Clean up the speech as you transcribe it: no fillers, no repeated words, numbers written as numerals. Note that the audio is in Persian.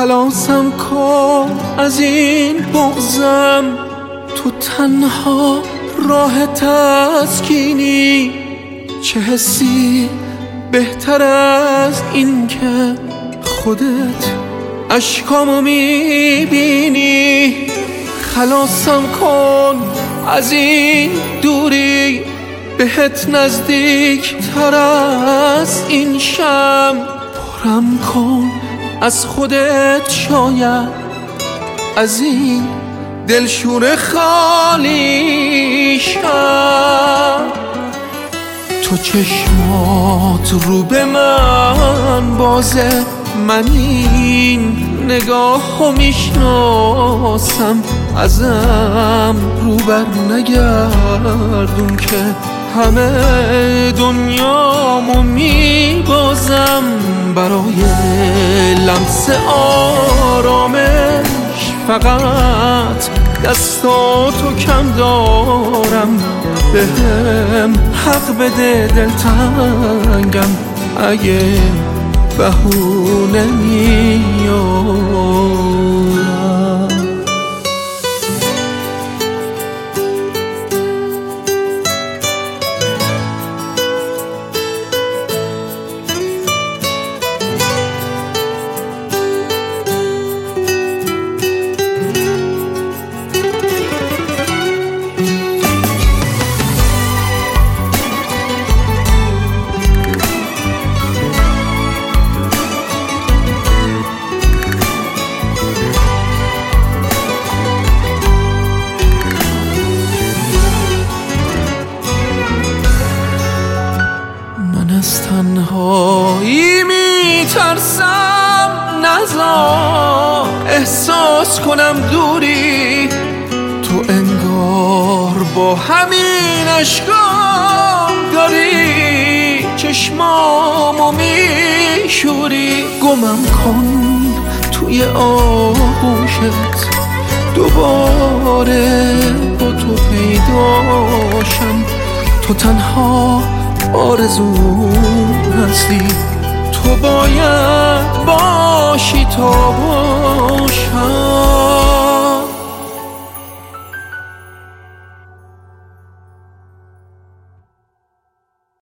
خلاصم کن از این بغضم، تو تنها راه تسکینی. چه حسی بهتر از این که خودت اشکامو میبینی. خلاصم کن از این دوری، بهت نزدیک تر از این شم. پرم کن از خودت، شاید از این دلشور خالی شم. تو چشمات رو به من بازه، من این نگاهو میشناسم. ازم رو بر نگردون که همه دنیامو میبازم. برای لمس آرامش فقط دستاتو کم دارم. بهم حق بده دلتنگم اگه بهونه میارم. از تنهایی میترسم، نذار احساس کنم دوری. تو انگار با همین اشکام داری چشمامو میشوری. گمم کن توی آغوشت، دوباره با تو پیداشم. تو تنها آرزوم هستی، تو باید باشی تا باشم.